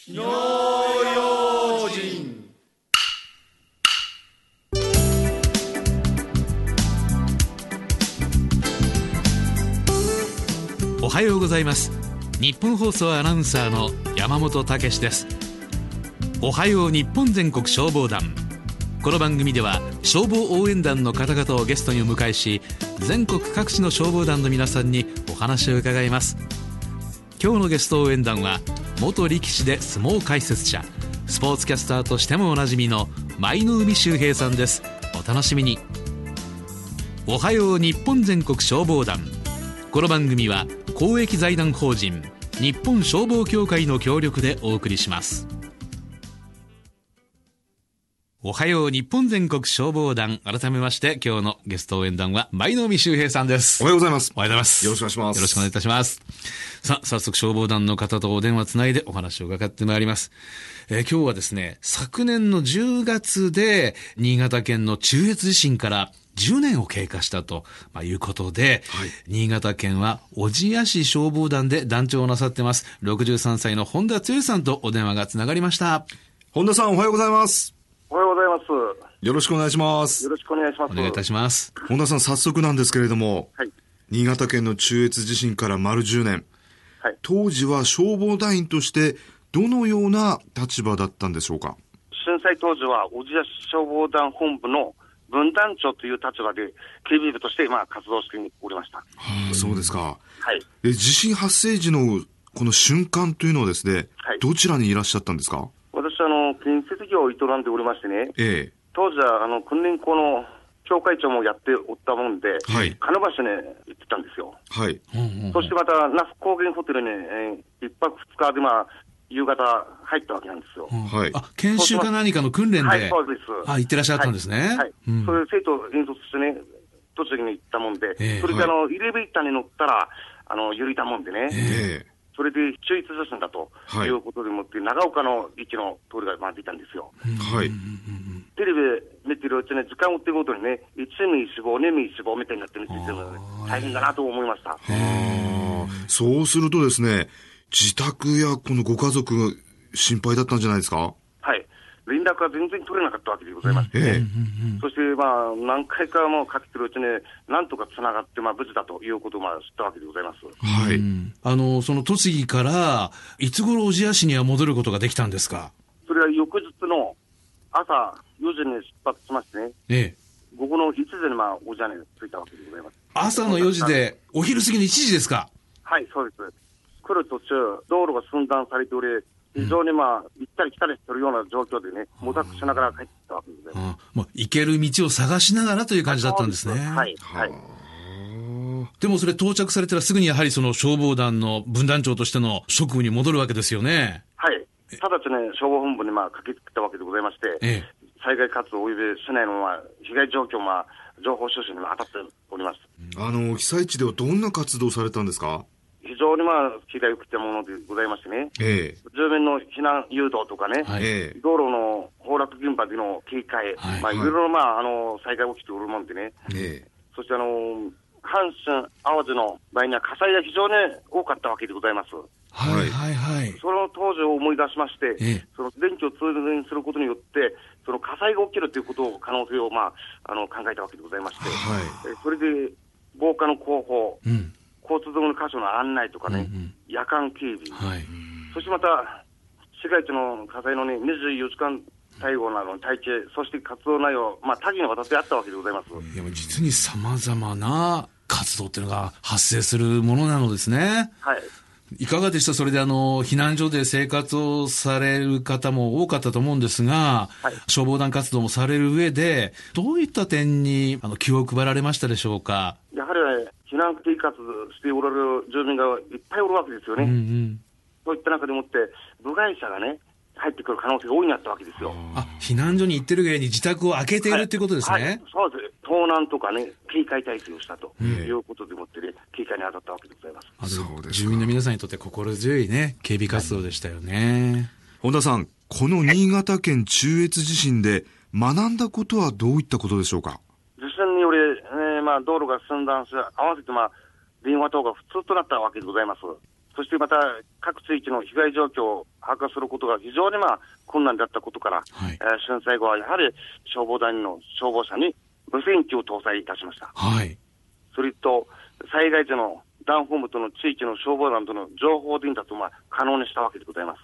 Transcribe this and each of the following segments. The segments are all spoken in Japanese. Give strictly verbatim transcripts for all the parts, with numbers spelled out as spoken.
火の用心。 おはようございます。日本放送アナウンサーの山本武史です。おはよう日本全国消防団。この番組では消防応援団の方々をゲストにお迎えし、全国各地の消防団の皆さんにお話を伺います。今日のゲスト応援団は元力士で相撲解説者、スポーツキャスターとしてもおなじみの舞の海秀平さんです。お楽しみに。おはよう日本全国消防団。この番組は公益財団法人日本消防協会の協力でお送りします。おはよう日本全国消防団。改めまして今日のゲスト応援団は舞の海秀平さんです。 おはようございます。 おはようございます。 よろしくお願いします。 よろしくお願いいたします。さあ、早速消防団の方とお電話つないでお話を伺ってまいります。えー、今日はですね、昨年のじゅうがつで新潟県の中越地震からじゅうねんを経過したということで、はい、新潟県は小千谷市消防団で団長をなさってます。ろくじゅうさんさいの本田剛さんとお電話がつながりました。 本田さん、おはようございます。 おはようございます。 よろしくお願いします。 よろしくお願いします。 お願いいたします。 本田さん、早速なんですけれども、 はい、 新潟県の中越地震から丸じゅうねん、はい、当時は消防団員としてどのような立場だったんでしょうか。 震災当時は小千谷市消防団本部の分団長という立場で警備部として今活動しておりました。はあ、そうですか。 はい。 え、地震発生時のこの瞬間というのはですね、はい、どちらにいらっしゃったんですか。 私はあの建設業を営んでおりましてね、 ええ、 当時はあの訓練校の教会長もやっておったもんで、はい、金橋に行ってたんですよ。 はい。 そしてまた那須高原ホテルに、えー、一泊二日でまあ夕方入ったわけなんですよ。 はい。あ、研修か何かの訓練で、はい、 そうです。 あ、行ってらっしゃったんですね。はい。 はいうん、それで生徒引率してね、栃木に行ったもんで、えー、それであの、はい、エレベーターに乗ったらあの揺れたもんでね。えーそれで中越地震だということでもって、はい、長岡の駅の通りが回っていたんですよ。 はい。 テレビ見てるうちに時間を追っていくごとにね、いち名死亡、に名死亡みたいになってるんですけど、大変だなと思いました。はあ、そうするとですね、自宅やこのご家族が心配だったんじゃないですか。 はい。連絡が全然取れなかったわけでございまして、ね、ええ、そしてまあ何回かもかけてるうちになんとかつながってまあ無事だということをまあ知ったわけでございます。 はい。 あのその栃木からいつ頃小千谷市には戻ることができたんですか。 それは翌日の朝よじに出発しましてね。ええ。午後のいちじにまあ小千谷に着いたわけでございます。 朝のよじでお昼過ぎのいちじですか。 はい、そうです。来る途中道路が寸断されており。非常にまあ、行ったり来たりするような状況でね、模索しながら帰ってきたわけですね。 もう行ける道を探しながらという感じだったんですね。 はい、はい。 でもそれ到着されたらすぐにやはりその消防団の分団長としての職務に戻るわけですよね。 はい。直ちに消防本部にまあ駆けつけたわけでございまして、ええ、災害活動及び市内のまあ被害状況まあ情報収集に当たっております。 あの、被災地ではどんな活動されたんですか。 非常にまあ被害を受けたものでございましてね、ええ、住民の避難誘導とかね、はい、道路の崩落現場での警戒、はい、まあ、いろいろ、まあ、あの災害が起きておるもんでね、ええ、そしてあの阪神・淡路の場合には火災が非常に多かったわけでございます。 はいはいはい。 その当時を思い出しまして、ええ、その電気を通電することによってその火災が起きるということを可能性を、まあ、あの考えたわけでございまして、はい、それで防火の広報、うん、交通道路の箇所の案内とかね、うんうん、夜間警備、はい、そしてまた市街地の火災のねにじゅうよじかん対応などの体系、そして活動内容、まあ多岐にわたってあったわけでございます。 いや、実に様々な活動っていうのが発生するものなのですね。はい。いかがでした。それであの避難所で生活をされる方も多かったと思うんですが、はい、消防団活動もされる上でどういった点にあの気を配られましたでしょうか。 やはり、ね、避難生活しておられる住民がいっぱいおるわけですよね。うんうん、そういった中でもって部外者がね入ってくる可能性が大いにあったわけですよ。 あ、避難所に行ってる上に自宅を開けているっていうことですね。はいはい、 そうです。盗難とかね、警戒体制をしたということでもってね、警戒に当たったわけでございます。 あ、そうです。住民の皆さんにとって心強いね、警備活動でしたよね。はい、 本田さん、この新潟県中越地震で学んだことはどういったことでしょうか。 地震により、えー、まあ道路が寸断し、合わせてまあ電話等が普通となったわけでございます。 そしてまた各地域の被害状況を把握することが非常にまあ困難だったことから、はい、えー、震災後はやはり消防団員の消防車に無線機を搭載いたしました。 はい、 それと災害時の団本部との地域の消防団との情報伝達をまあ可能にしたわけでございます。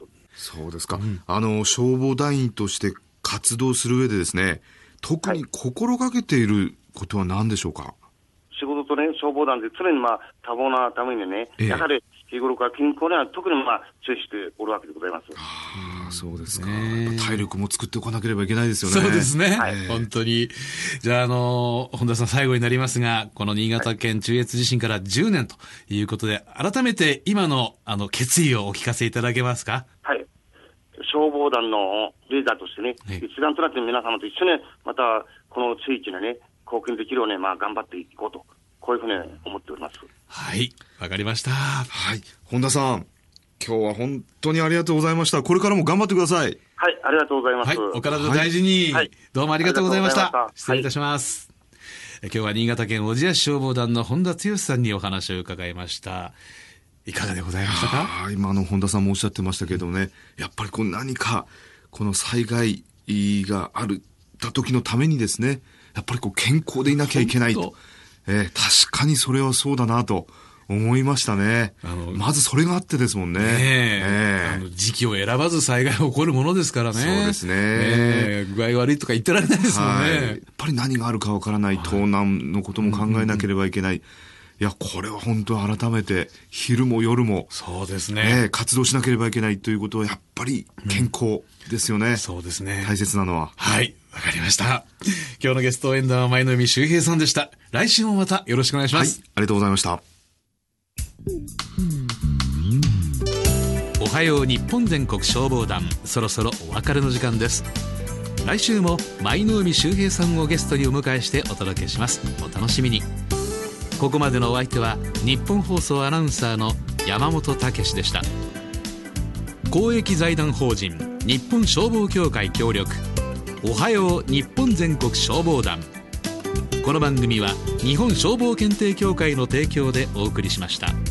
そうですか、うん、あの消防団員として活動する上でですね、特に心がけていることは何でしょうか。はい、 仕事とね、消防団で常にまあ多忙なためにね、ええ、やはり日頃から健康には特にまあ注意しておるわけでございます。 ああ、そうですか。体力も作っておかなければいけないですよね。 そうですね。はい、本当に。じゃあ、あの、本田さん最後になりますが、この新潟県中越地震からじゅうねんということで、改めて今のあの決意をお聞かせいただけますか。 はい。消防団のリーダーとしてね、ええ、一丸となって皆様と一緒に、またこの地域にね、貢献できるように、まあ、頑張っていこうと、こういうふうに思っております。 はい、わかりました。 はい、本田さん、今日は本当にありがとうございました。これからも頑張ってください。 はい、ありがとうございます。はい、 お体大事に、はい、どうもありがとうございました。 はい、 失礼いたします。はい、今日は新潟県小千谷市消防団の本田剛さんにお話を伺いました。いかがでございましたか。 今の本田さんもおっしゃってましたけどね、やっぱりこう何かこの災害があるた時のためにですね、やっぱりこう健康でいなきゃいけないと、えー、確かにそれはそうだなと思いましたね。あのまずそれがあってですもんね。ねえー、あの時期を選ばず災害が起こるものですからね。 そうですね。 えー、具合悪いとか言ってられないですもんね。はい、やっぱり何があるかわからない、盗難のことも考えなければいけない。はい、いや、これは本当に改めて昼も夜もそうですね、 ね、活動しなければいけないということはやっぱり健康ですよね。うん、 そうですね。 大切なのは。 はい、わかりました。今日のゲスト演談は舞の海秀平さんでした。来週もまたよろしくお願いします。 はい、ありがとうございました。 おはよう日本全国消防団、そろそろお別れの時間です。来週も舞の海秀平さんをゲストにお迎えしてお届けします。お楽しみに。ここまでのお相手は日本放送アナウンサーの山本武史でした。公益財団法人日本消防協会協力、おはよう日本全国消防団。この番組は日本消防検定協会の提供でお送りしました。